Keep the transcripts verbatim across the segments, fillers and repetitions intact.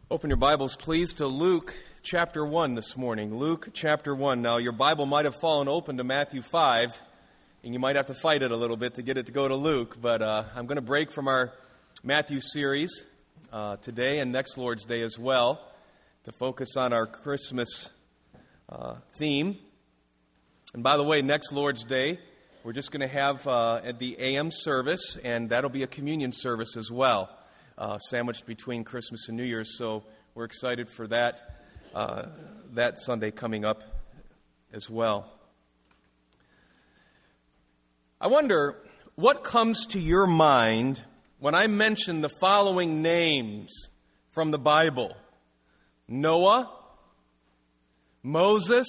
Open your Bibles, please, to Luke chapter one this morning. Luke chapter one. Now, your Bible might have fallen open to Matthew five, and you might have to fight it a little bit to get it to go to Luke, but uh, I'm going to break from our Matthew series uh, today and next Lord's Day as well to focus on our Christmas uh, theme. And by the way, next Lord's Day, we're just going to have uh, at the A M service, and that'll be a communion service as well. Uh, sandwiched between Christmas and New Year's, so we're excited for that uh, that Sunday coming up as well. I wonder what comes to your mind when I mention the following names from the Bible: Noah, Moses,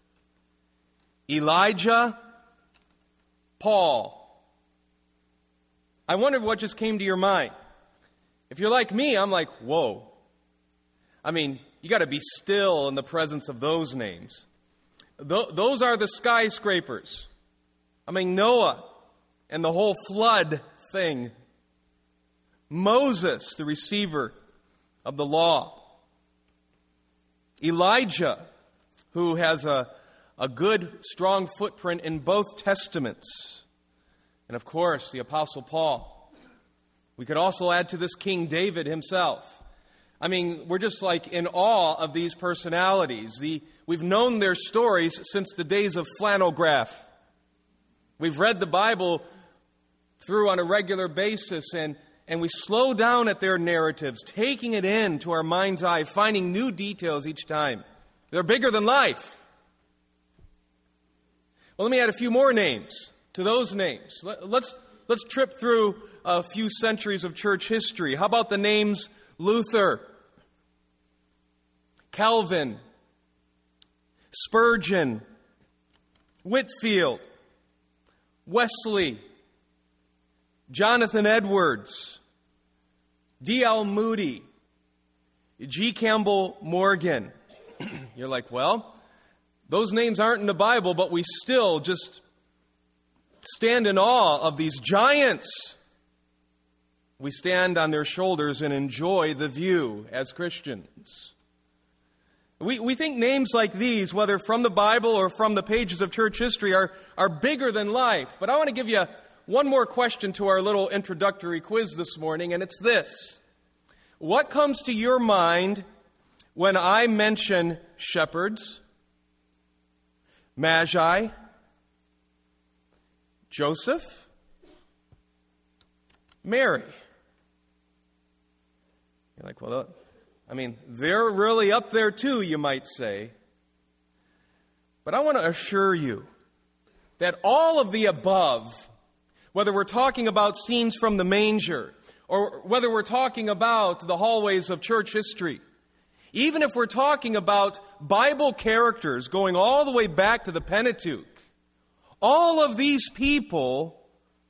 Elijah, Paul. I wonder what just came to your mind. If you're like me, I'm like, whoa. I mean, you got to be still in the presence of those names. Th- those are the skyscrapers. I mean, Noah and the whole flood thing. Moses, the receiver of the law. Elijah, who has a, a good, strong footprint in both Testaments. And of course, the Apostle Paul. We could also add to this King David himself. I mean, we're just like in awe of these personalities. The, we've known their stories since the days of flannel graph. We've read the Bible through on a regular basis, and, and we slow down at their narratives, taking it in to our mind's eye, finding new details each time. They're bigger than life. Well, let me add a few more names to those names. Let, let's, let's trip through a few centuries of church history. How about the names Luther, Calvin, Spurgeon, Whitefield, Wesley, Jonathan Edwards, D L Moody, G. Campbell Morgan. You're like, well, those names aren't in the Bible, but we still just stand in awe of these giants. We stand on their shoulders and enjoy the view as Christians. We, we think names like these, whether from the Bible or from the pages of church history, are, are bigger than life. But I want to give you one more question to our little introductory quiz this morning, and it's this. What comes to your mind when I mention shepherds, Magi, Joseph, Mary? You're like, well, I mean, they're really up there too, you might say. But I want to assure you that all of the above, whether we're talking about scenes from the manger, or whether we're talking about the hallways of church history, even if we're talking about Bible characters going all the way back to the Pentateuch, all of these people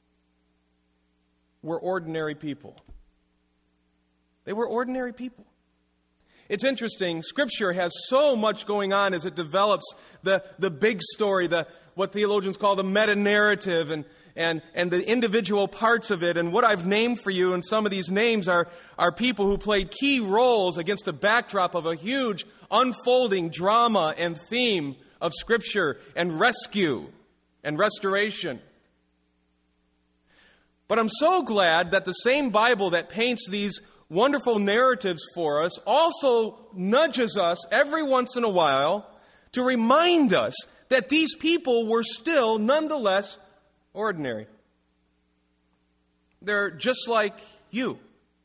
were ordinary people. They were ordinary people. It's interesting. Scripture has so much going on as it develops the, the big story, the what theologians call the meta-narrative, and, and, and the individual parts of it. And what I've named for you, and some of these names are, are people who played key roles against a backdrop of a huge unfolding drama and theme of Scripture and rescue and restoration. But I'm so glad that the same Bible that paints these wonderful narratives for us also nudges us every once in a while to remind us that these people were still nonetheless ordinary. They're just like you.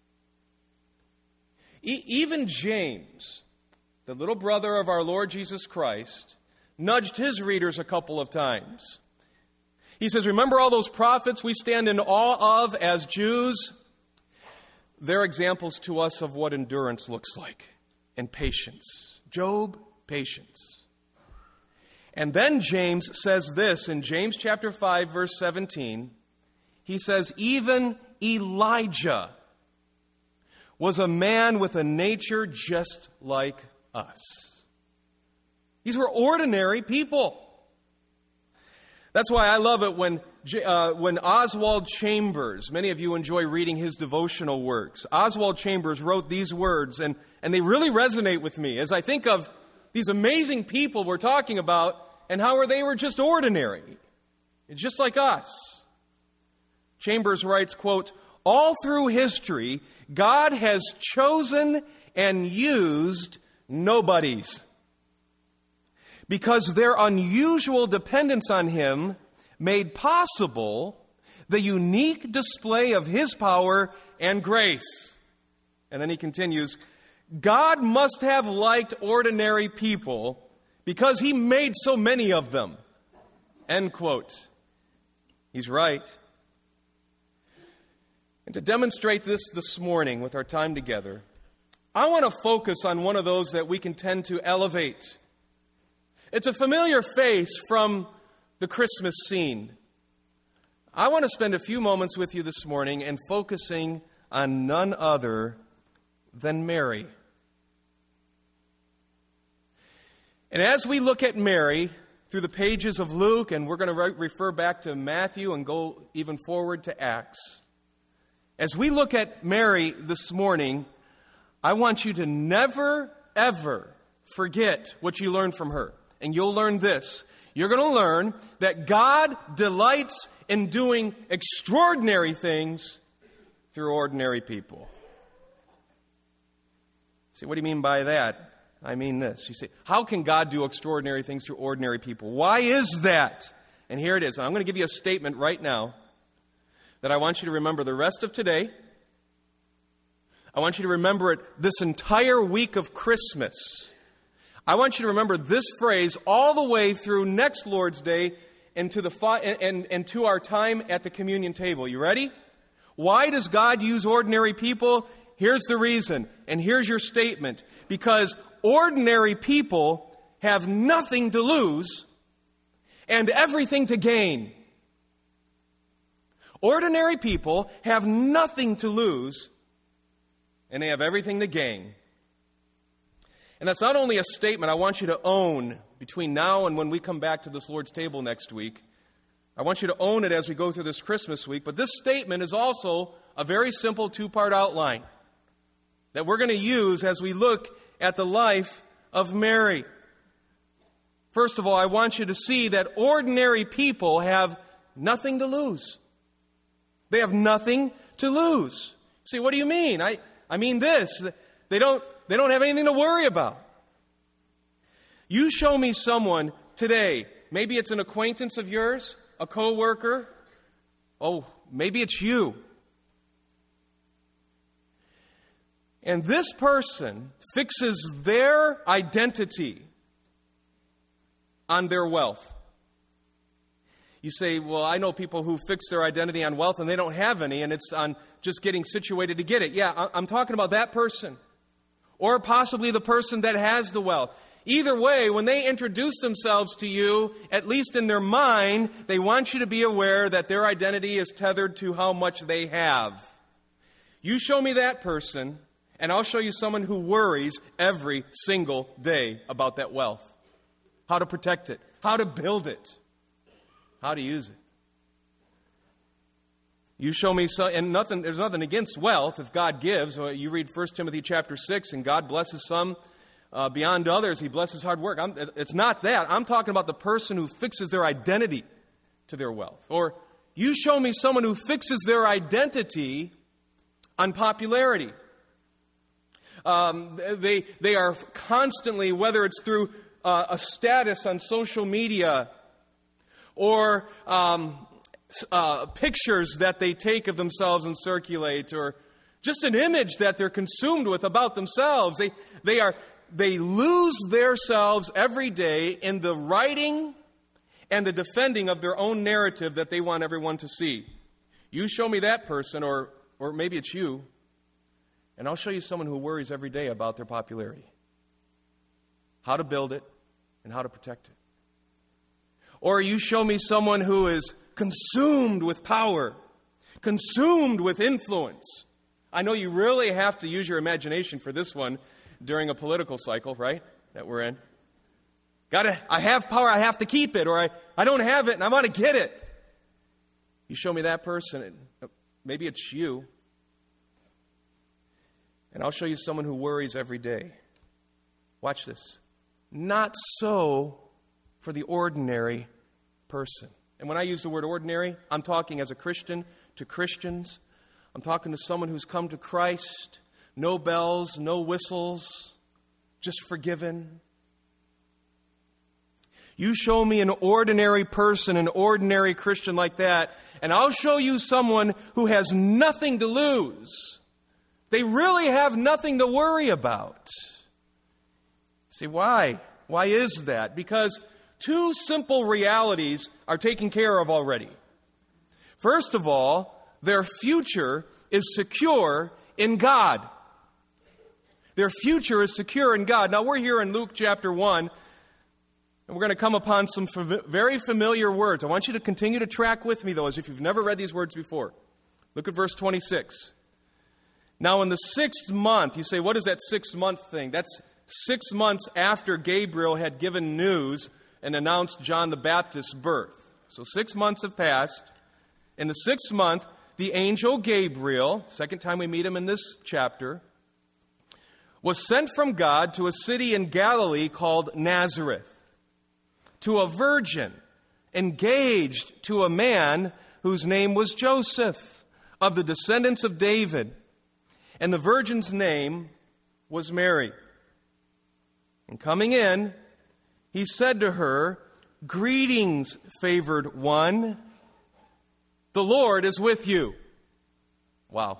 E- even James, the little brother of our Lord Jesus Christ, nudged his readers a couple of times. He says, remember all those prophets we stand in awe of as Jews? They're examples to us of what endurance looks like and patience. Job, patience. And then James says this in James chapter five, verse seventeen. He says, even Elijah was a man with a nature just like us. These were ordinary people. That's why I love it when uh, when Oswald Chambers, many of you enjoy reading his devotional works, Oswald Chambers wrote these words, and, and they really resonate with me as I think of these amazing people we're talking about and how they were just ordinary, just like us. Chambers writes, quote, "All through history, God has chosen and used nobodies because their unusual dependence on Him made possible the unique display of His power and grace." And then he continues, "God must have liked ordinary people because He made so many of them." End quote. He's right. And to demonstrate this this morning with our time together, I want to focus on one of those that we can tend to elevate. It's a familiar face from the Christmas scene. I want to spend a few moments with you this morning and focusing on none other than Mary. And as we look at Mary through the pages of Luke, and we're going to re- refer back to Matthew and go even forward to Acts, as we look at Mary this morning, I want you to never, ever forget what you learned from her. And you'll learn this. You're going to learn that God delights in doing extraordinary things through ordinary people. See, what do you mean by that? I mean this. You say, how can God do extraordinary things through ordinary people? Why is that? And here it is. I'm going to give you a statement right now that I want you to remember the rest of today. I want you to remember it this entire week of Christmas. I want you to remember this phrase all the way through next Lord's Day and to, the fi- and, and, and to our time at the communion table. You ready? Why does God use ordinary people? Here's the reason, and here's your statement. Because ordinary people have nothing to lose and everything to gain. Ordinary people have nothing to lose, and they have everything to gain. And that's not only a statement I want you to own between now and when we come back to this Lord's table next week. I want you to own it as we go through this Christmas week. But this statement is also a very simple two-part outline that we're going to use as we look at the life of Mary. First of all, I want you to see that ordinary people have nothing to lose. They have nothing to lose. See, what do you mean? I, I mean this. They don't, they don't have anything to worry about. You show me someone today, maybe it's an acquaintance of yours, a coworker. Oh, maybe it's you. And this person fixes their identity on their wealth. You say, well, I know people who fix their identity on wealth and they don't have any, and it's on just getting situated to get it. Yeah, I'm talking about that person. Or possibly the person that has the wealth. Either way, when they introduce themselves to you, at least in their mind, they want you to be aware that their identity is tethered to how much they have. You show me that person, and I'll show you someone who worries every single day about that wealth. How to protect it, how to build it, how to use it. You show me, some, and nothing. There's nothing against wealth if God gives. You read First Timothy chapter six, and God blesses some uh, beyond others. He blesses hard work. I'm, it's not that. I'm talking about the person who fixes their identity to their wealth. Or you show me someone who fixes their identity on popularity. Um, they, they are constantly, whether it's through uh, a status on social media or um, uh, pictures that they take of themselves and circulate, or just an image that they're consumed with about themselves. They, they, are, they lose themselves every day in the writing and the defending of their own narrative that they want everyone to see. You show me that person, or, or maybe it's you, and I'll show you someone who worries every day about their popularity, how to build it, and how to protect it. Or you show me someone who is consumed with power, consumed with influence. I know you really have to use your imagination for this one during a political cycle, right, that we're in. Gotta, I have power, I have to keep it, or I, I don't have it and I want to get it. You show me that person, maybe it's you, and I'll show you someone who worries every day. Watch this. Not so for the ordinary person. And when I use the word ordinary, I'm talking as a Christian to Christians. I'm talking to someone who's come to Christ. No bells, no whistles, just forgiven. You show me an ordinary person, an ordinary Christian like that, and I'll show you someone who has nothing to lose. They really have nothing to worry about. See, why? Why is that? Because two simple realities are taken care of already. First of all, their future is secure in God. Their future is secure in God. Now, we're here in Luke chapter one, and we're going to come upon some very familiar words. I want you to continue to track with me, though, as if you've never read these words before. Look at verse twenty-six. Now, in the sixth month, you say, what is that sixth month thing? That's six months after Gabriel had given news and announced John the Baptist's birth. So six months have passed. In the sixth month, the angel Gabriel, second time we meet him in this chapter, was sent from God to a city in Galilee called Nazareth, to a virgin engaged to a man whose name was Joseph, of the descendants of David. And the virgin's name was Mary. And coming in, he said to her, "Greetings, favored one. The Lord is with you." Wow.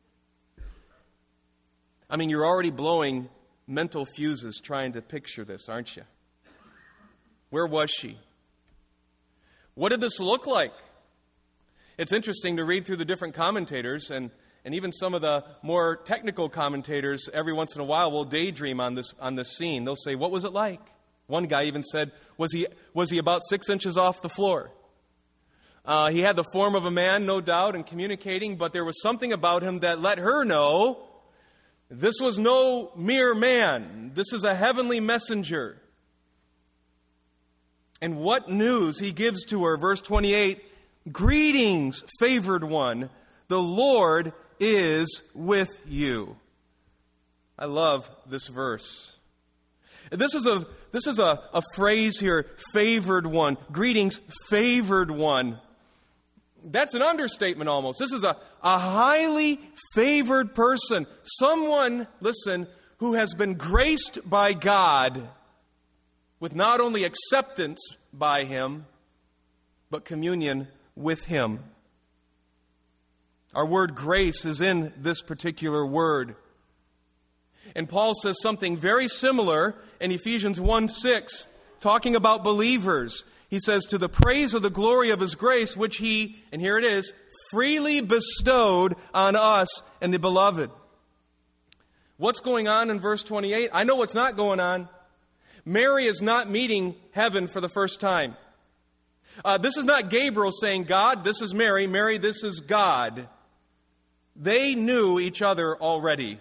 I mean, you're already blowing mental fuses trying to picture this, aren't you? Where was she? What did this look like? It's interesting to read through the different commentators, and, and even some of the more technical commentators every once in a while will daydream on this on this scene. They'll say, what was it like? One guy even said, was he, was he about six inches off the floor? Uh, he had the form of a man, no doubt, in communicating, but there was something about him that let her know this was no mere man. This is a heavenly messenger. And what news he gives to her, verse twenty-eight, "Greetings, favored one, the Lord is with you." I love this verse. This is a this is a, a phrase here, favored one. Greetings, favored one. That's an understatement almost. This is a, a highly favored person. Someone, listen, who has been graced by God with not only acceptance by Him, but communion with Him. Our word grace is in this particular word. And Paul says something very similar in Ephesians one six, talking about believers. He says, "To the praise of the glory of His grace, which He," and here it is, "freely bestowed on us and the beloved." What's going on in verse twenty-eight? I know what's not going on. Mary is not meeting heaven for the first time. Uh, this is not Gabriel saying, "God, this is Mary. Mary, this is God." They knew each other already.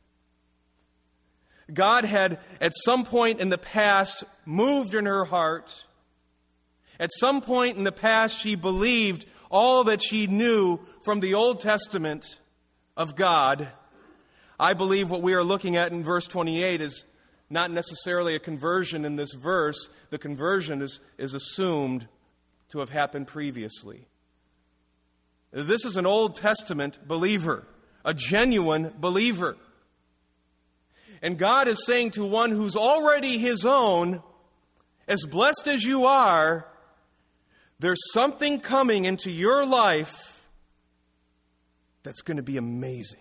God had, at some point in the past, moved in her heart. At some point in the past, she believed all that she knew from the Old Testament of God. I believe what we are looking at in verse twenty-eight is not necessarily a conversion in this verse. The conversion is, is assumed to have happened previously. This is an Old Testament believer, a genuine believer. And God is saying to one who's already His own, as blessed as you are, there's something coming into your life that's going to be amazing.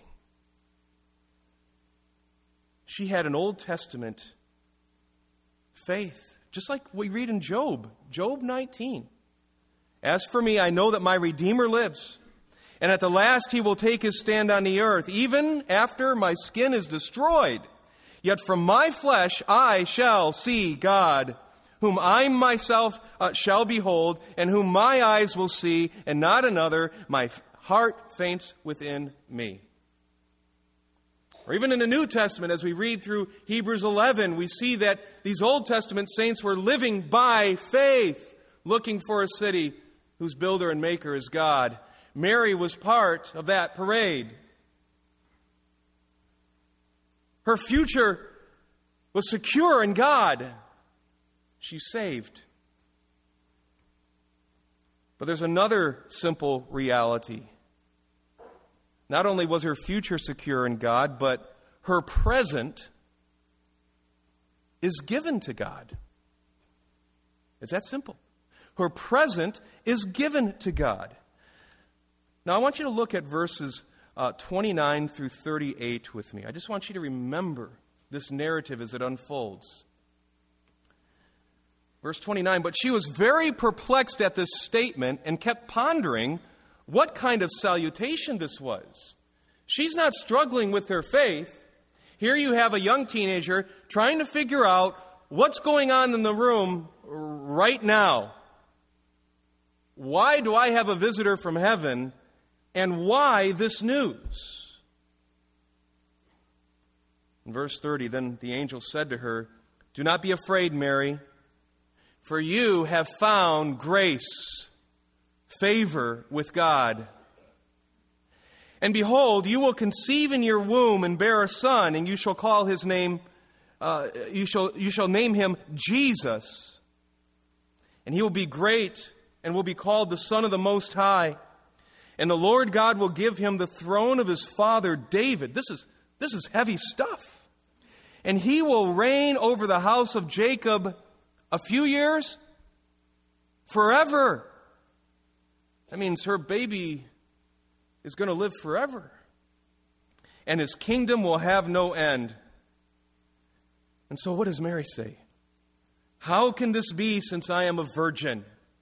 She had an Old Testament faith, just like we read in Job, Job nineteen. "As for me, I know that my Redeemer lives, and at the last He will take His stand on the earth, even after my skin is destroyed. Yet from my flesh I shall see God, whom I myself uh, shall behold, and whom my eyes will see, and not another. My heart faints within me." Or even in the New Testament, as we read through Hebrews eleven, we see that these Old Testament saints were living by faith, looking for a city whose builder and maker is God. Mary was part of that parade. Her future was secure in God. She's saved. But there's another simple reality. Not only was her future secure in God, but her present is given to God. It's that simple. Her present is given to God. Now, I want you to look at verses uh, twenty-nine through thirty-eight with me. I just want you to remember this narrative as it unfolds. Verse twenty-nine, but she was very perplexed at this statement and kept pondering what kind of salutation this was. She's not struggling with her faith. Here you have a young teenager trying to figure out what's going on in the room right now. Why do I have a visitor from heaven, and why this news? In verse thirty, then the angel said to her, do not be afraid, Mary, for you have found grace, favor with God. And behold, you will conceive in your womb and bear a son, and you shall call his name, uh, you shall you shall name him Jesus. And he will be great and will be called the Son of the Most High. And the Lord God will give him the throne of his father David. This is this is heavy stuff. And he will reign over the house of Jacob a few years, forever. That means her baby is going to live forever. And his kingdom will have no end. And so what does Mary say? How can this be since I am a virgin?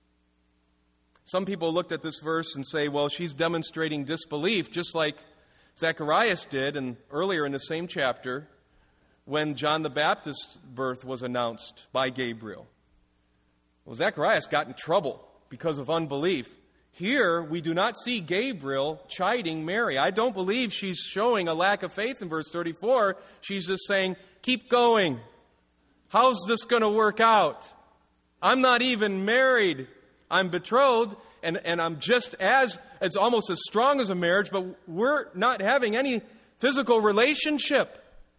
Some people looked at this verse and say, well, she's demonstrating disbelief, just like Zacharias did and earlier in the same chapter when John the Baptist's birth was announced by Gabriel. Well, Zacharias got in trouble because of unbelief. Here, we do not see Gabriel chiding Mary. I don't believe she's showing a lack of faith in verse thirty-four. She's just saying, keep going. How's this going to work out? I'm not even married. I'm betrothed, and, and I'm just as, it's almost as strong as a marriage, but we're not having any physical relationship.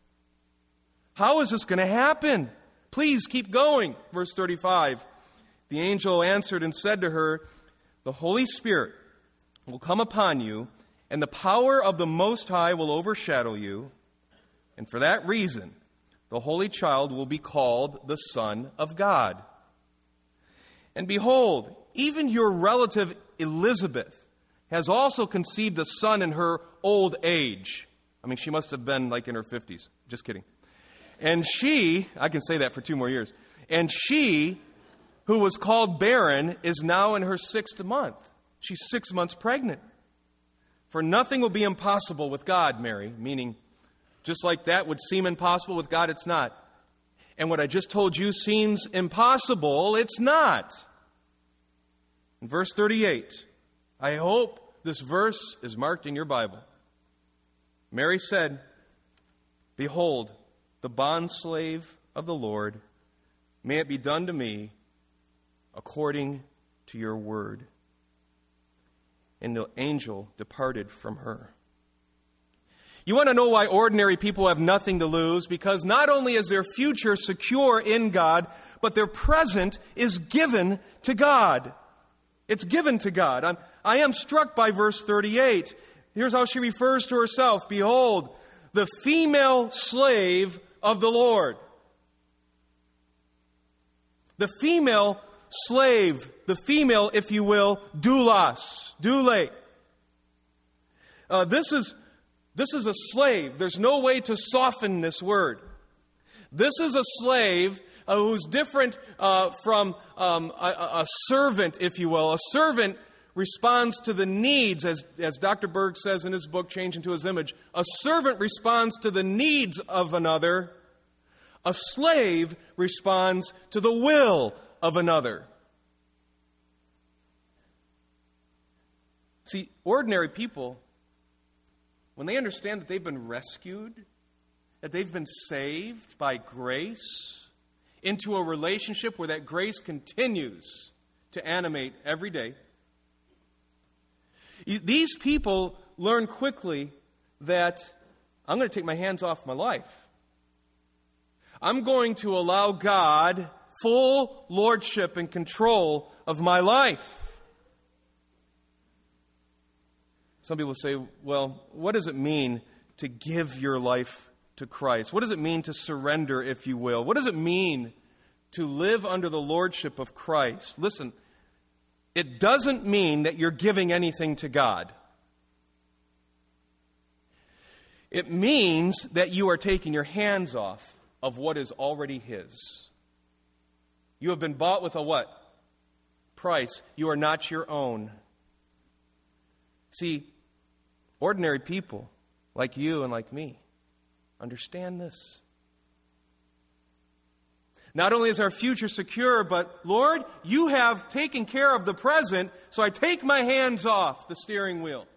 How is this going to happen? Please keep going. Verse thirty-five. The angel answered and said to her, the Holy Spirit will come upon you, and the power of the Most High will overshadow you. And for that reason, the Holy Child will be called the Son of God. And behold, even your relative Elizabeth has also conceived a son in her old age. I mean, she must have been like in her fifties. Just kidding. And she, I can say that for two more years, and she, who was called barren, is now in her sixth month. She's six months pregnant. For nothing will be impossible with God, Mary, meaning just like that would seem impossible with God, it's not. And what I just told you seems impossible, it's not. In verse thirty-eight, I hope this verse is marked in your Bible. Mary said, behold, the bondslave of the Lord, may it be done to me according to your word. And the angel departed from her. You want to know why ordinary people have nothing to lose? Because not only is their future secure in God, but their present is given to God. It's given to God. I'm, I am struck by verse thirty-eight. Here's how she refers to herself. Behold, the female slave of the Lord. The female slave, the female, if you will, doulos, doule. Uh, this is this is a slave. There's no way to soften this word. This is a slave uh, who's different uh, from um, a, a servant, if you will. A servant responds to the needs, as, as Doctor Berg says in his book, Change into His Image. A servant responds to the needs of another. A slave responds to the will of another. See, ordinary people, when they understand that they've been rescued, that they've been saved by grace into a relationship where that grace continues to animate every day, These people learn quickly that I'm going to take my hands off my life. I'm going to allow God full lordship and control of my life. Some people say, well, what does it mean to give your life to Christ? What does it mean to surrender, if you will? What does it mean to live under the lordship of Christ? Listen, it doesn't mean that you're giving anything to God. It means that you are taking your hands off of what is already His. You have been bought with a what? Price. You are not your own. See, ordinary people like you and like me understand this. Not only is our future secure, but Lord, you have taken care of the present, so I take my hands off the steering wheel.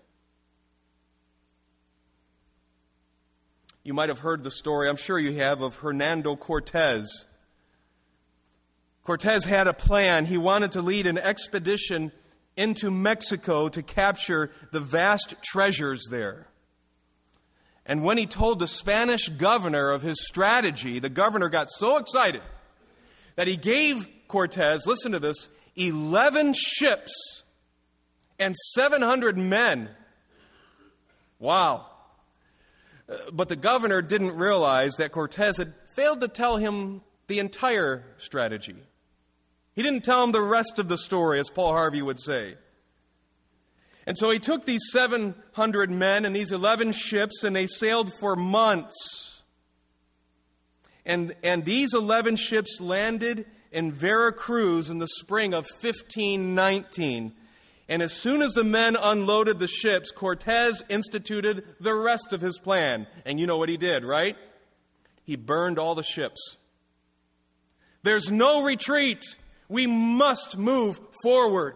You might have heard the story, I'm sure you have, of Hernando Cortez. Cortez had a plan. He wanted to lead an expedition into Mexico to capture the vast treasures there. And when he told the Spanish governor of his strategy, the governor got so excited that he gave Cortez, listen to this, eleven ships and seven hundred men. Wow. But the governor didn't realize that Cortez had failed to tell him the entire strategy. He didn't tell him the rest of the story, as Paul Harvey would say. And so he took these seven hundred men and these eleven ships, and they sailed for months. And, and these eleven ships landed in Veracruz in the spring of fifteen nineteen. And as soon as the men unloaded the ships, Cortez instituted the rest of his plan. And you know what he did, right? He burned all the ships. There's no retreat. We must move forward.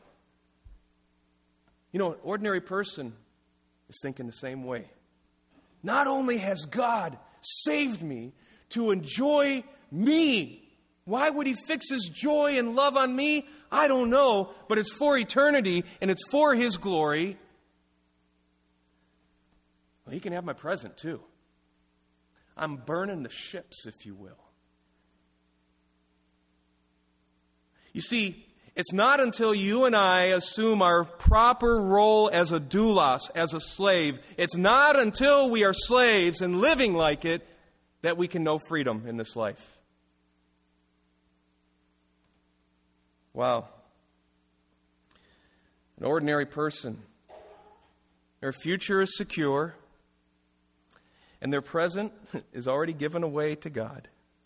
You know, an ordinary person is thinking the same way. Not only has God saved me to enjoy me, why would He fix His joy and love on me? I don't know, but it's for eternity and it's for His glory. Well, He can have my present too. I'm burning the ships, if you will. You see, it's not until you and I assume our proper role as a doulos, as a slave, it's not until we are slaves and living like it that we can know freedom in this life. Wow. An ordinary person. Their future is secure, and their present is already given away to God.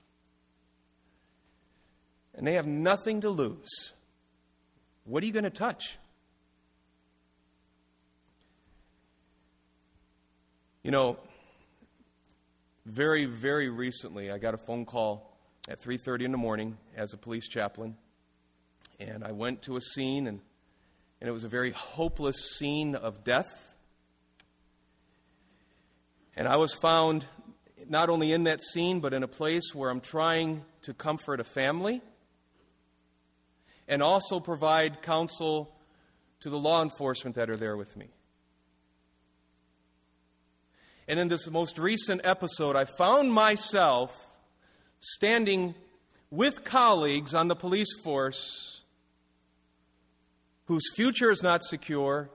And they have nothing to lose. What are you going to touch? You know, very, very recently, I got a phone call at three thirty in the morning as a police chaplain. And I went to a scene, and, and it was a very hopeless scene of death. And I was found not only in that scene, but in a place where I'm trying to comfort a family and also provide counsel to the law enforcement that are there with me. And in this most recent episode, I found myself standing with colleagues on the police force whose future is not secure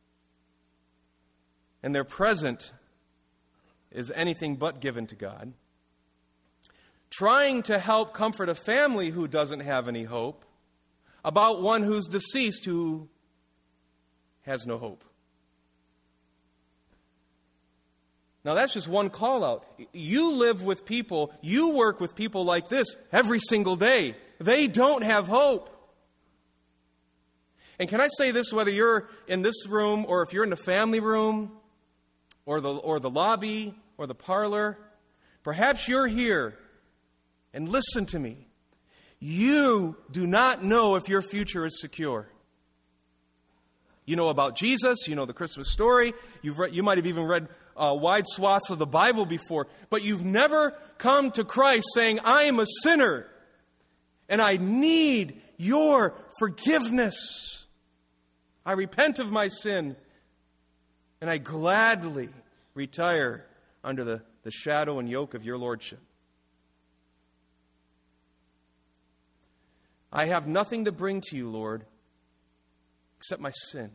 and their present is anything but given to God, trying to help comfort a family who doesn't have any hope about one who's deceased who has no hope. Now, that's just one call out. You live with people, you work with people like this every single day. They don't have hope. And can I say this, whether you're in this room or if you're in the family room or the, or the lobby or the parlor, perhaps you're here, and listen to me. You do not know if your future is secure. You know about Jesus, you know the Christmas story, you've read, you might have even read uh, wide swaths of the Bible before, but you've never come to Christ saying, I am a sinner and I need your forgiveness. I repent of my sin and I gladly retire under the, the shadow and yoke of your lordship. I have nothing to bring to you, Lord, except my sin.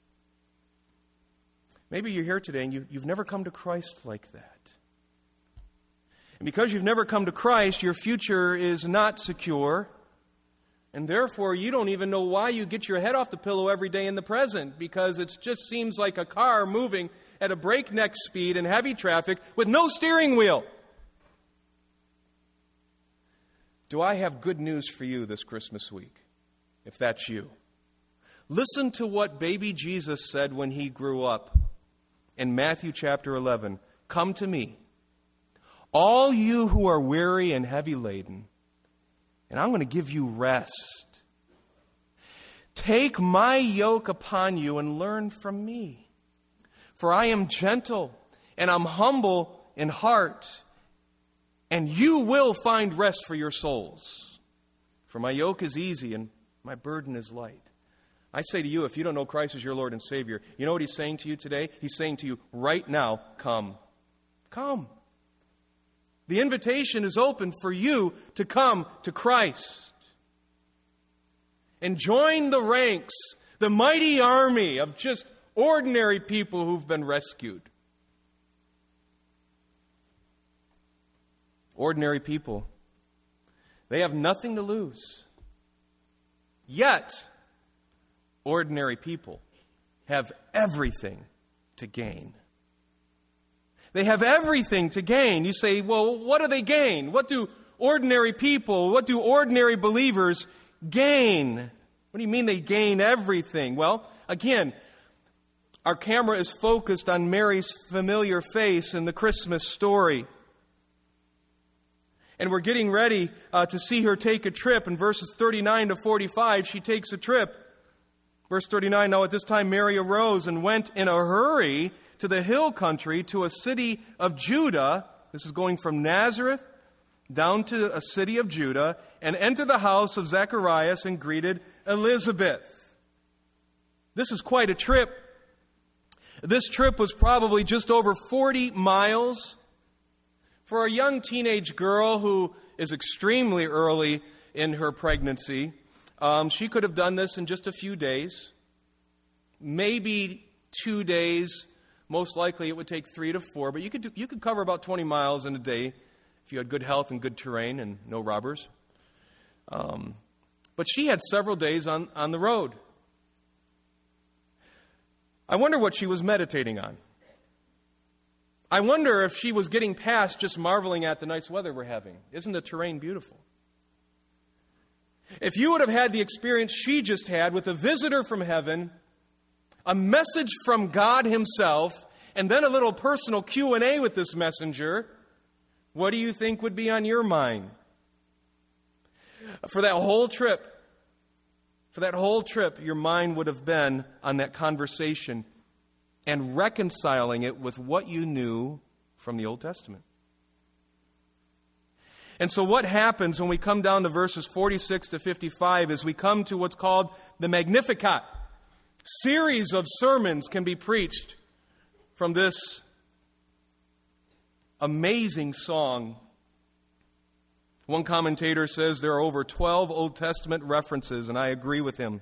Maybe you're here today and you, you've never come to Christ like that. And because you've never come to Christ, your future is not secure. And therefore, you don't even know why you get your head off the pillow every day in the present, because it just seems like a car moving at a breakneck speed in heavy traffic with no steering wheel. Do I have good news for you this Christmas week, if that's you? Listen to what baby Jesus said when he grew up in Matthew chapter eleven. Come to me, all you who are weary and heavy laden, and I'm going to give you rest. Take my yoke upon you and learn from me. For I am gentle and I'm humble in heart, and you will find rest for your souls. For my yoke is easy and my burden is light. I say to you, if you don't know Christ as your Lord and Savior, you know what he's saying to you today? He's saying to you right now, come. Come. The invitation is open for you to come to Christ and join the ranks, the mighty army of just ordinary people who've been rescued. Ordinary people. They have nothing to lose. Yet, ordinary people have everything to gain. They have everything to gain. You say, well, what do they gain? What do ordinary people, what do ordinary believers gain? What do you mean they gain everything? Well, again, our camera is focused on Mary's familiar face in the Christmas story. And we're getting ready uh, to see her take a trip. In verses thirty-nine to forty-five, she takes a trip. Verse thirty-nine, now at this time Mary arose and went in a hurry to the hill country, to a city of Judah. This is going from Nazareth down to a city of Judah, and entered the house of Zacharias and greeted Elizabeth. This is quite a trip. This trip was probably just over forty miles. For a young teenage girl who is extremely early in her pregnancy, um, she could have done this in just a few days, maybe two days. Most likely it would take three to four, but you could do, you could cover about twenty miles in a day if you had good health and good terrain and no robbers. Um, but she had several days on, on the road. I wonder what she was meditating on. I wonder if she was getting past just marveling at the nice weather we're having. Isn't the terrain beautiful? If you would have had the experience she just had with a visitor from heaven, a message from God himself, and then a little personal Q and A with this messenger, what do you think would be on your mind? For that whole trip, for that whole trip, your mind would have been on that conversation and reconciling it with what you knew from the Old Testament. And so what happens when we come down to verses forty-six to fifty-five is we come to what's called the Magnificat. Series of sermons can be preached from this amazing song. One commentator says there are over twelve Old Testament references, and I agree with him.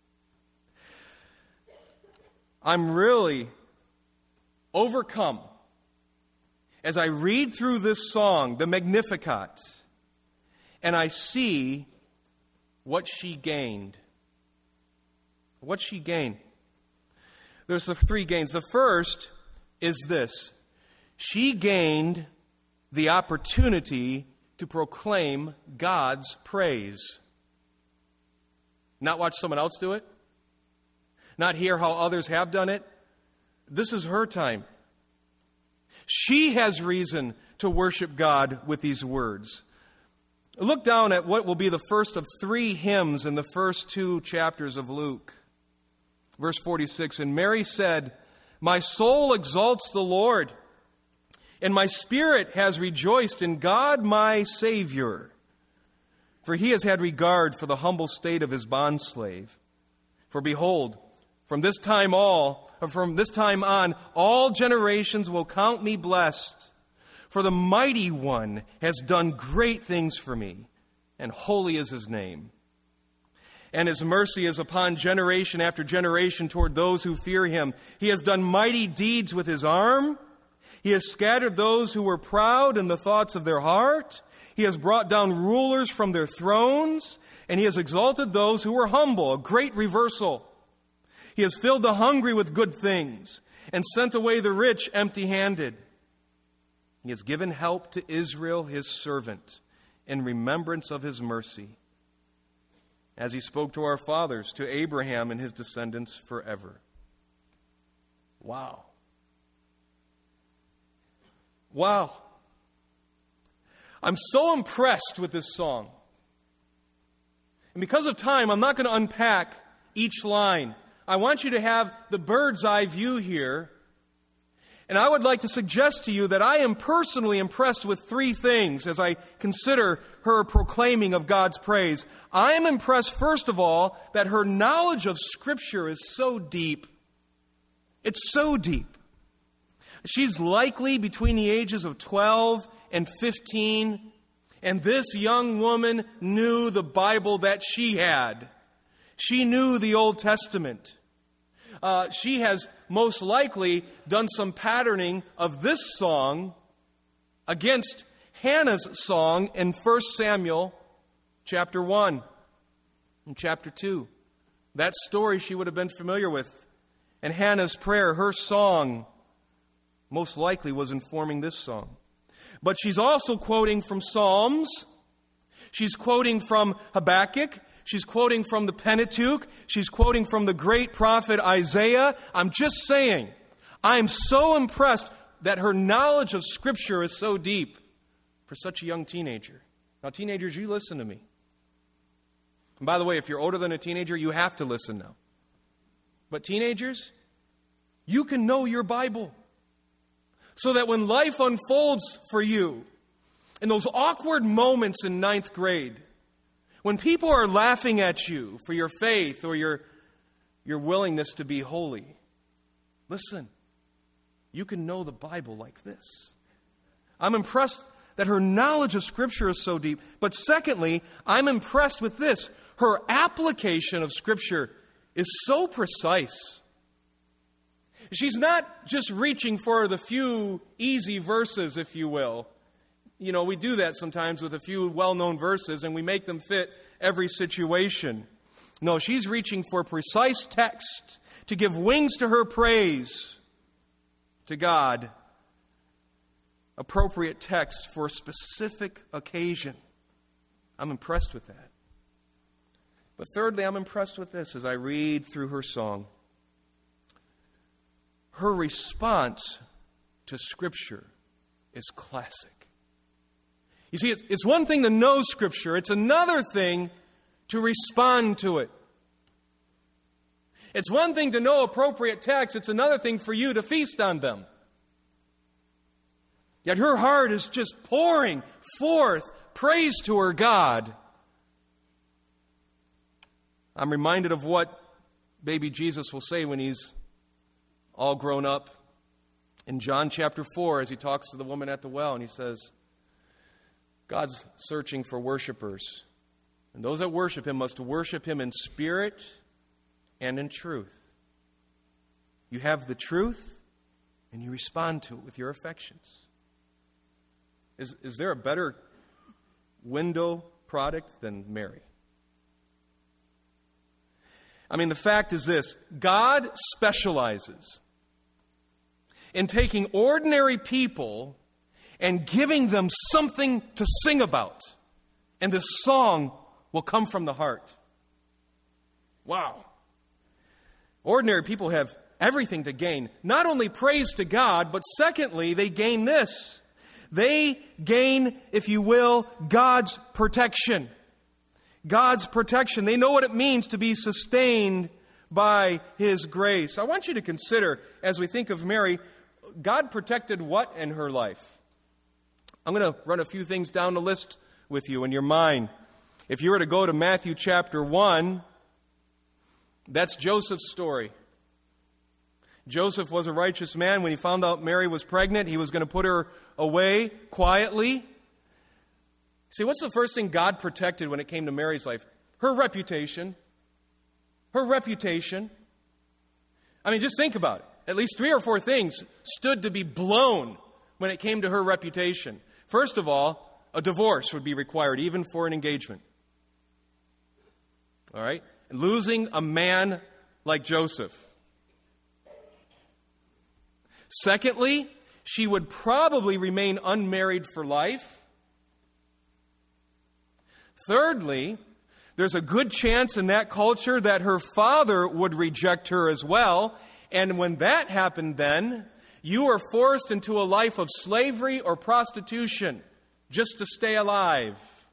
I'm really overcome as I read through this song, the Magnificat, and I see what she gained. What she gained. There's the three gains. The first is this. She gained the opportunity to proclaim God's praise. Not watch someone else do it. Not hear how others have done it. This is her time. She has reason to worship God with these words. Look down at what will be the first of three hymns in the first two chapters of Luke. Verse forty-six, and Mary said, my soul exalts the Lord, and my spirit has rejoiced in God my Savior. For he has had regard for the humble state of his bondslave. For behold, from this time all, or from this time on, all generations will count me blessed. For the Mighty One has done great things for me, and holy is his name. And his mercy is upon generation after generation toward those who fear him. He has done mighty deeds with his arm. He has scattered those who were proud in the thoughts of their heart. He has brought down rulers from their thrones, and he has exalted those who were humble, a great reversal. He has filled the hungry with good things and sent away the rich empty-handed. He has given help to Israel, his servant, in remembrance of his mercy, as he spoke to our fathers, to Abraham and his descendants forever. Wow. Wow. I'm so impressed with this song. And because of time, I'm not going to unpack each line. I want you to have the bird's eye view here. And I would like to suggest to you that I am personally impressed with three things as I consider her proclaiming of God's praise. I am impressed, first of all, that her knowledge of Scripture is so deep. It's so deep. She's likely between the ages of twelve and fifteen, and this young woman knew the Bible that she had. She knew the Old Testament. Uh, she has most likely done some patterning of this song against Hannah's song in First Samuel chapter one and chapter two. That story she would have been familiar with. And Hannah's prayer, her song, most likely was informing this song. But she's also quoting from Psalms. She's quoting from Habakkuk. She's quoting from the Pentateuch. She's quoting from the great prophet Isaiah. I'm just saying, I'm so impressed that her knowledge of Scripture is so deep for such a young teenager. Now, teenagers, you listen to me. And by the way, if you're older than a teenager, you have to listen now. But teenagers, you can know your Bible so that when life unfolds for you, in those awkward moments in ninth grade, when people are laughing at you for your faith or your, your willingness to be holy, listen, you can know the Bible like this. I'm impressed that her knowledge of Scripture is so deep. But secondly, I'm impressed with this. Her application of Scripture is so precise. She's not just reaching for the few easy verses, if you will. You know, we do that sometimes with a few well-known verses, and we make them fit every situation. No, she's reaching for precise text to give wings to her praise to God. Appropriate text for a specific occasion. I'm impressed with that. But thirdly, I'm impressed with this as I read through her song. Her response to Scripture is classic. You see, it's, it's one thing to know Scripture. It's another thing to respond to it. It's one thing to know appropriate texts. It's another thing for you to feast on them. Yet her heart is just pouring forth praise to her God. I'm reminded of what baby Jesus will say when he's all grown up in John chapter four as he talks to the woman at the well, and he says, God's searching for worshipers, and those that worship Him must worship Him in spirit and in truth. You have the truth, and you respond to it with your affections. Is, is there a better window product than Mary? I mean, the fact is this: God specializes in taking ordinary people and giving them something to sing about. And this song will come from the heart. Wow. Ordinary people have everything to gain. Not only praise to God, but secondly, they gain this. They gain, if you will, God's protection. God's protection. They know what it means to be sustained by His grace. I want you to consider, as we think of Mary, God protected what in her life? I'm going to run a few things down the list with you in your mind. If you were to go to Matthew chapter one, that's Joseph's story. Joseph was a righteous man. When he found out Mary was pregnant, he was going to put her away quietly. See, what's the first thing God protected when it came to Mary's life? Her reputation. Her reputation. I mean, just think about it. At least three or four things stood to be blown when it came to her reputation. First of all, a divorce would be required, even for an engagement. All right? And losing a man like Joseph. Secondly, she would probably remain unmarried for life. Thirdly, there's a good chance in that culture that her father would reject her as well. And when that happened then, you are forced into a life of slavery or prostitution just to stay alive.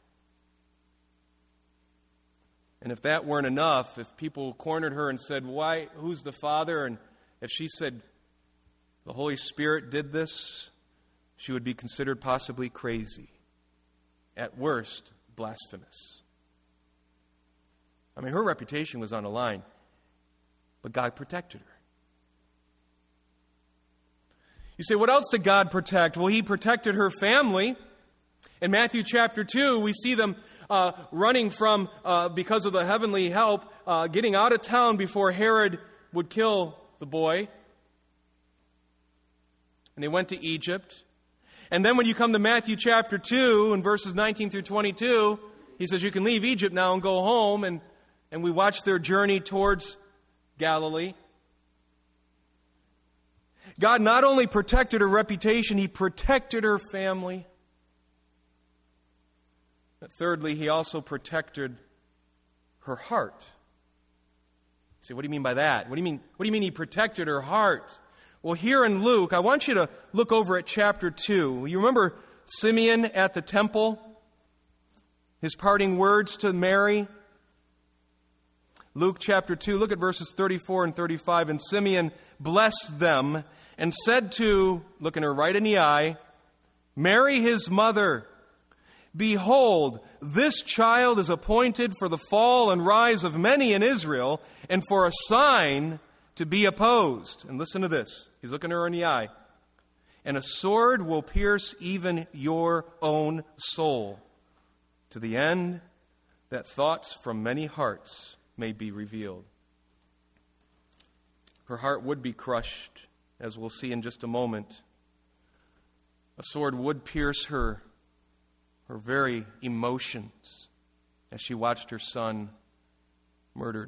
And if that weren't enough, if people cornered her and said, "Why? Who's the father?" And if she said, "The Holy Spirit did this," she would be considered possibly crazy. At worst, blasphemous. I mean, her reputation was on the line, but God protected her. You say, what else did God protect? Well, He protected her family. In Matthew chapter two, we see them uh, running from, uh, because of the heavenly help, uh, getting out of town before Herod would kill the boy. And they went to Egypt. And then when you come to Matthew chapter two, in verses nineteen through twenty-two, He says you can leave Egypt now and go home. And, and we watch their journey towards Galilee. God not only protected her reputation, He protected her family. But thirdly, He also protected her heart. You say, what do you mean by that? What do you mean, what do you mean He protected her heart? Well, here in Luke, I want you to look over at chapter two. You remember Simeon at the temple? His parting words to Mary? Luke chapter two, look at verses thirty-four and thirty-five. And Simeon blessed them and said to, looking her right in the eye, Mary his mother, behold, this child is appointed for the fall and rise of many in Israel, and for a sign to be opposed. And listen to this. He's looking her in the eye. And a sword will pierce even your own soul, to the end that thoughts from many hearts may be revealed. Her heart would be crushed, as we'll see in just a moment. A sword would pierce her, her very emotions, as she watched her son murdered.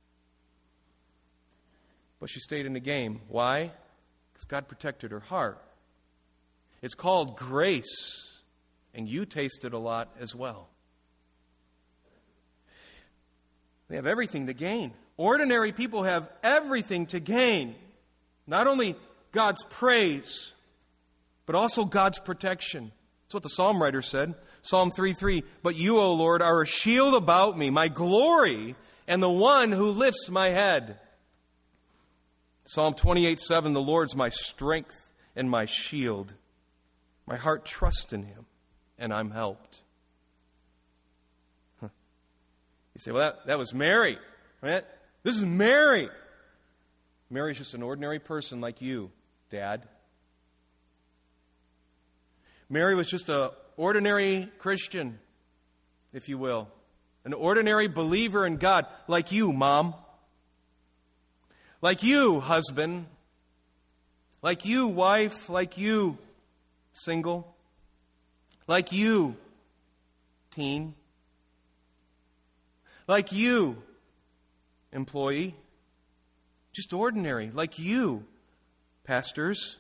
But she stayed in the game. Why? Because God protected her heart. It's called grace, and you taste it a lot as well. They have everything to gain. Ordinary people have everything to gain. Not only God's praise, but also God's protection. That's what the psalm writer said. Psalm three three, but you, O Lord, are a shield about me, my glory, and the one who lifts my head. Psalm twenty-eight seven, the Lord's my strength and my shield. My heart trusts in Him, and I'm helped. Huh. You say, well, that, that was Mary. Right? This is Mary. Mary's just an ordinary person like you, Dad. Mary was just an ordinary Christian, if you will. An ordinary believer in God, like you, Mom. Like you, husband. Like you, wife. Like you, single. Like you, teen. Like you, employee. Just ordinary. Like you, pastors.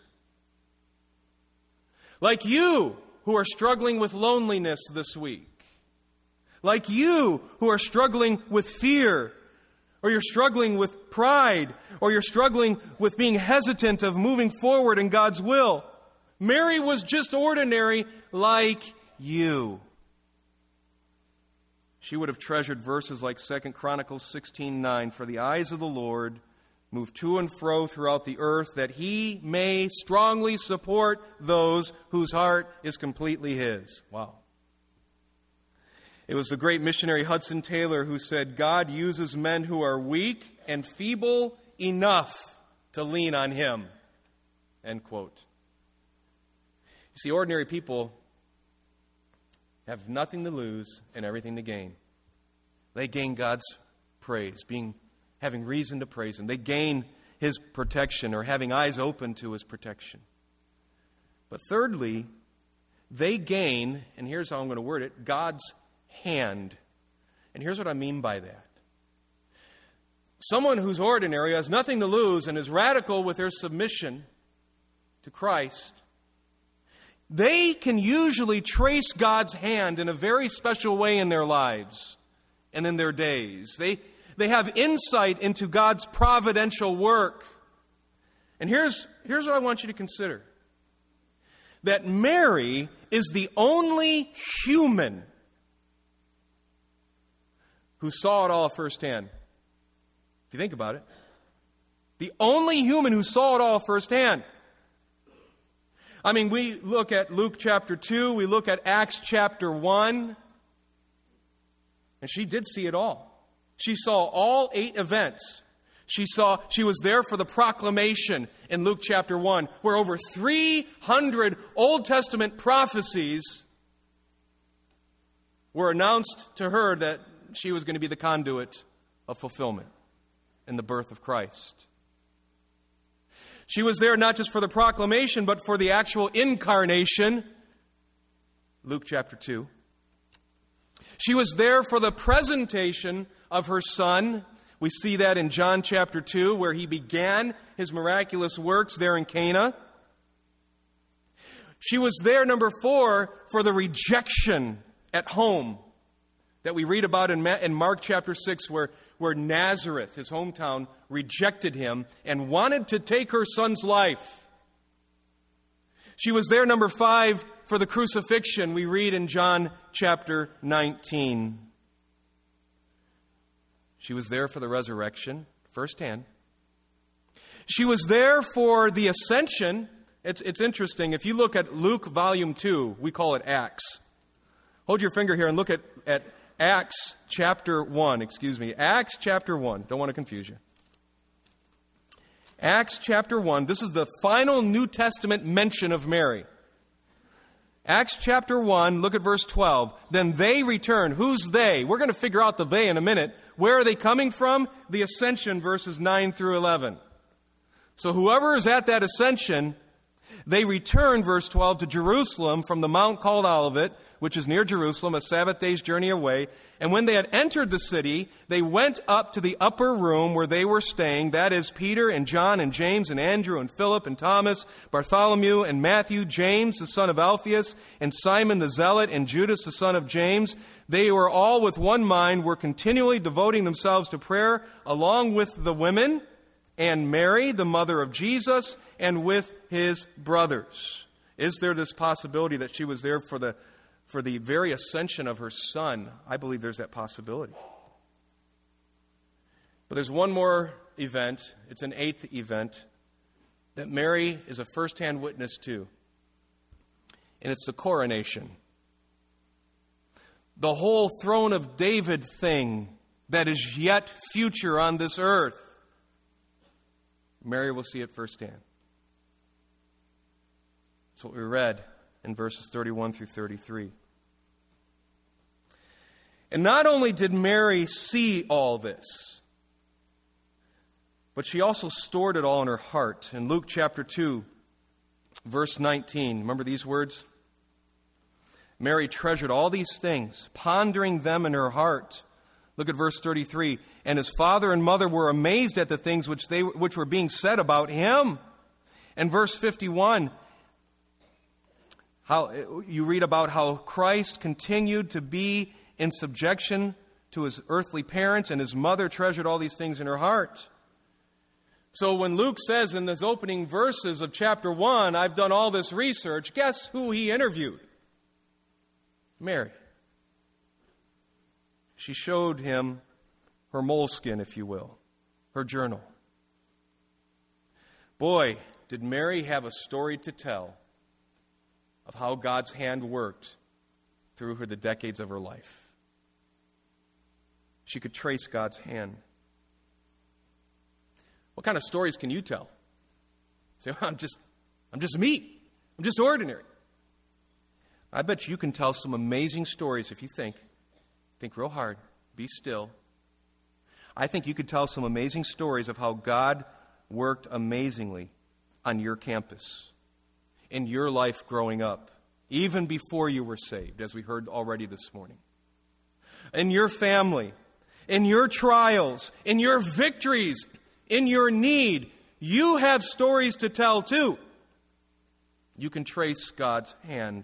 Like you, who are struggling with loneliness this week. Like you, who are struggling with fear. Or you're struggling with pride. Or you're struggling with being hesitant of moving forward in God's will. Mary was just ordinary like you. She would have treasured verses like Second Chronicles sixteen nine. For the eyes of the Lord move to and fro throughout the earth, that He may strongly support those whose heart is completely His. Wow. It was the great missionary Hudson Taylor who said, God uses men who are weak and feeble enough to lean on him, end quote. You see, ordinary people have nothing to lose and everything to gain. They gain God's praise, being having reason to praise him. They gain his protection or having eyes open to his protection. But thirdly, they gain, and here's how I'm going to word it, God's hand. And here's what I mean by that. Someone who's ordinary, has nothing to lose, and is radical with their submission to Christ, they can usually trace God's hand in a very special way in their lives and in their days. They, they have insight into God's providential work. And here's, here's what I want you to consider. That Mary is the only human who saw it all firsthand. If you think about it. The only human who saw it all firsthand. I mean, we look at Luke chapter two, we look at Acts chapter one, and she did see it all. She saw all eight events. She saw, she was there for the proclamation in Luke chapter one, where over three hundred Old Testament prophecies were announced to her that she was going to be the conduit of fulfillment in the birth of Christ. She was there not just for the proclamation, but for the actual incarnation, Luke chapter two. She was there for the presentation of her Son. We see that in John chapter two, where he began his miraculous works there in Cana. She was there, number four, for the rejection at home that we read about in Mark chapter six, where, where Nazareth, his hometown, rejected him and wanted to take her son's life. She was there, number five, for the crucifixion we read in John chapter nineteen. She was there for the resurrection, firsthand. She was there for the ascension. It's, it's interesting. If you look at Luke volume two, we call it Acts. Hold your finger here and look at, at Acts chapter one. Excuse me. Acts chapter one. Don't want to confuse you. Acts chapter one. This is the final New Testament mention of Mary. Acts chapter one, look at verse twelve. Then they return. Who's they? We're going to figure out the they in a minute. Where are they coming from? The ascension, verses nine through eleven. So whoever is at that ascension, they return, verse twelve, to Jerusalem from the mount called Olivet, which is near Jerusalem, a Sabbath day's journey away. And when they had entered the city, they went up to the upper room where they were staying, that is, Peter and John and James and Andrew and Philip and Thomas, Bartholomew and Matthew, James the son of Alphaeus, and Simon the Zealot, and Judas the son of James. They were all with one mind, were continually devoting themselves to prayer, along with the women, and Mary, the mother of Jesus, and with his brothers. Is there this possibility that she was there for the for the very ascension of her Son? I believe there's that possibility. But there's one more event. It's an eighth event that Mary is a first-hand witness to. And it's the coronation. The whole throne of David thing that is yet future on this earth. Mary will see it firsthand. That's what we read in verses thirty-one through thirty-three. And not only did Mary see all this, but she also stored it all in her heart. In Luke chapter two, verse nineteen, remember these words? Mary treasured all these things, pondering them in her heart. Look at verse thirty-three. And his father and mother were amazed at the things which they which were being said about him. And verse fifty-one, how you read about how Christ continued to be in subjection to his earthly parents, and his mother treasured all these things in her heart. So when Luke says in those opening verses of chapter one, I've done all this research, guess who he interviewed? Mary. She showed him her moleskin, if you will, her journal. Boy, did Mary have a story to tell of how God's hand worked through her the decades of her life. She could trace God's hand. What kind of stories can you tell Say, well, I'm just, I'm just meat. I'm just ordinary. I bet you can tell some amazing stories if you think. Think real hard. Be still. I think you could tell some amazing stories of how God worked amazingly on your campus, in your life growing up, even before you were saved, as we heard already this morning. In your family, in your trials, in your victories, in your need, you have stories to tell too. You can trace God's hand.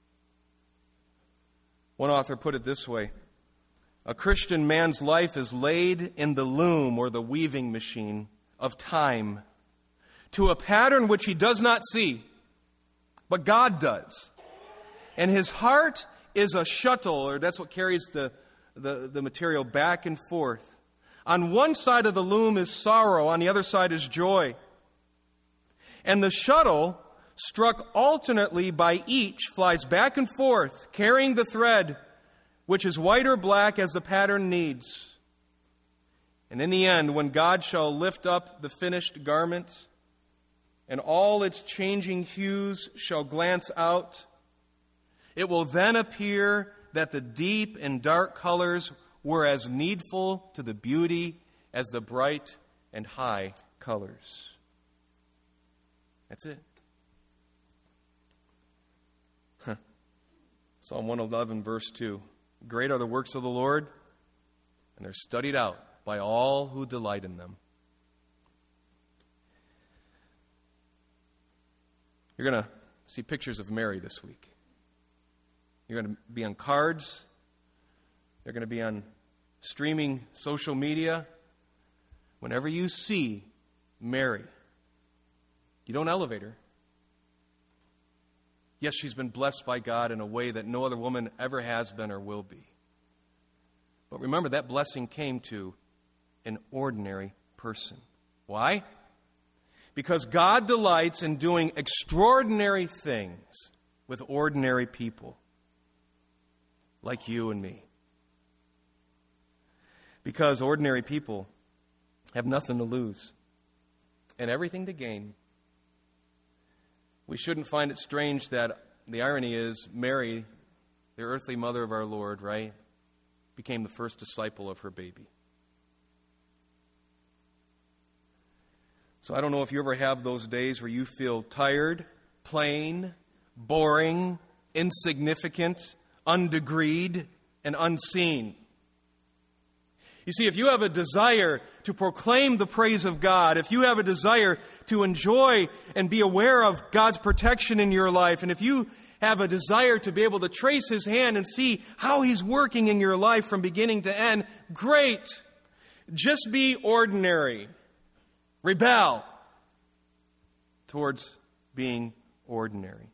One author put it this way: a Christian man's life is laid in the loom or the weaving machine of time to a pattern which he does not see, but God does. And his heart is a shuttle, or that's what carries the, the, the material back and forth. On one side of the loom is sorrow, on the other side is joy. And the shuttle, struck alternately by each, flies back and forth, carrying the thread, which is white or black as the pattern needs. And in the end, when God shall lift up the finished garment, and all its changing hues shall glance out, it will then appear that the deep and dark colors were as needful to the beauty as the bright and high colors. That's it. Huh. Psalm one eleven, verse two. Great are the works of the Lord, and they're studied out by all who delight in them. You're going to see pictures of Mary this week. You're going to be on cards. They're going to be on streaming social media. Whenever you see Mary, you don't elevate her. Yes, she's been blessed by God in a way that no other woman ever has been or will be. But remember, that blessing came to an ordinary person. Why? Because God delights in doing extraordinary things with ordinary people, like you and me. Because ordinary people have nothing to lose and everything to gain. We shouldn't find it strange that the irony is Mary, the earthly mother of our Lord, right, became the first disciple of her baby. So I don't know if you ever have those days where you feel tired, plain, boring, insignificant, undegreed, and unseen. You see, if you have a desire to proclaim the praise of God, if you have a desire to enjoy and be aware of God's protection in your life, and if you have a desire to be able to trace His hand and see how He's working in your life from beginning to end, great. Just be ordinary. Rebel towards being ordinary.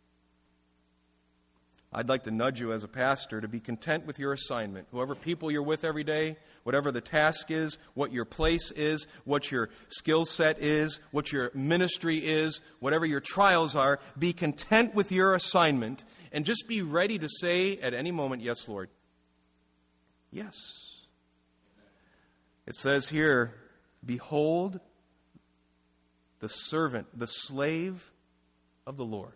I'd like to nudge you as a pastor to be content with your assignment. Whoever people you're with every day, whatever the task is, what your place is, what your skill set is, what your ministry is, whatever your trials are, be content with your assignment and just be ready to say at any moment, yes, Lord. Yes. It says here, behold, the servant, the slave of the Lord.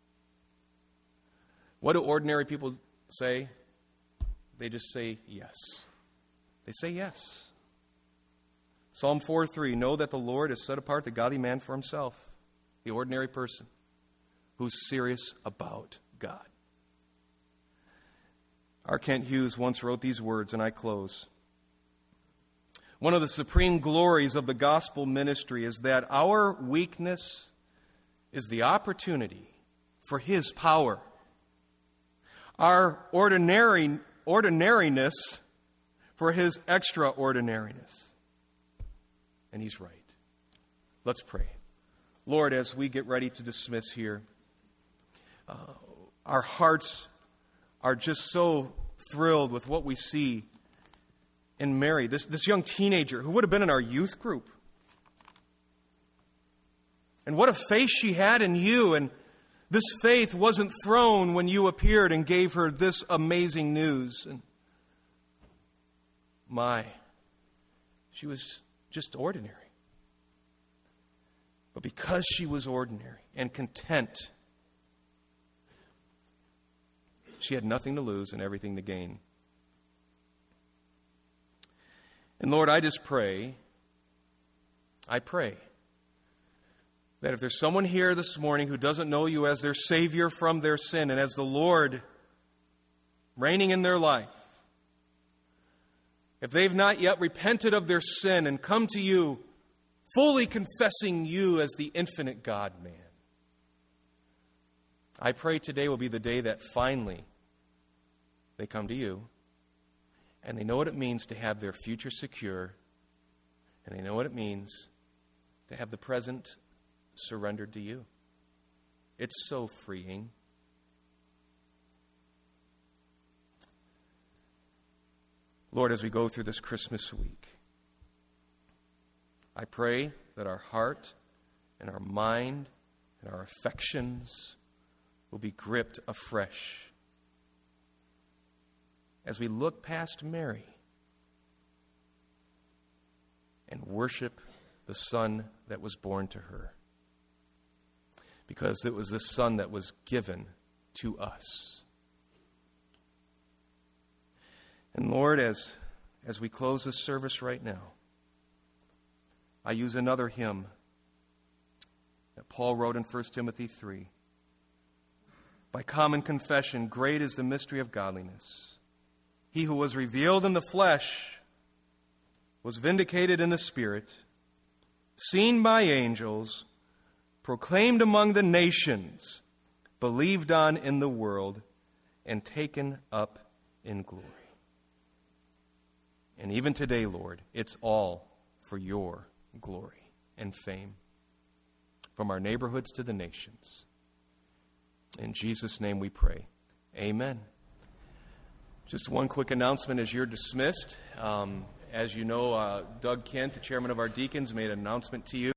What do ordinary people say? They just say yes. They say yes. Psalm four three, know that the Lord has set apart the godly man for himself, the ordinary person who's serious about God. R. Kent Hughes once wrote these words, and I close. One of the supreme glories of the gospel ministry is that our weakness is the opportunity for His power. Our ordinary ordinariness for His extraordinariness. And He's right. Let's pray. Lord, as we get ready to dismiss here, uh, our hearts are just so thrilled with what we see in Mary, this, this young teenager who would have been in our youth group. And what a faith she had in you, and this faith wasn't thrown when you appeared and gave her this amazing news. And my, she was just ordinary. But because she was ordinary and content, she had nothing to lose and everything to gain. And Lord, I just pray, I pray that if there's someone here this morning who doesn't know you as their Savior from their sin and as the Lord reigning in their life, if they've not yet repented of their sin and come to you fully confessing you as the infinite God-man, I pray today will be the day that finally they come to you and they know what it means to have their future secure, and they know what it means to have the present surrendered to you. It's so freeing. Lord, as we go through this Christmas week, I pray that our heart and our mind and our affections will be gripped afresh as we look past Mary and worship the Son that was born to her. Because it was the Son that was given to us. And Lord, as, as we close this service right now, I use another hymn that Paul wrote in First Timothy three. By common confession, great is the mystery of godliness. He who was revealed in the flesh was vindicated in the Spirit, seen by angels, proclaimed among the nations, believed on in the world, and taken up in glory. And even today, Lord, it's all for your glory and fame, from our neighborhoods to the nations. In Jesus' name we pray. Amen. Just one quick announcement as you're dismissed. Um, as you know, uh, Doug Kent, the chairman of our deacons, made an announcement to you.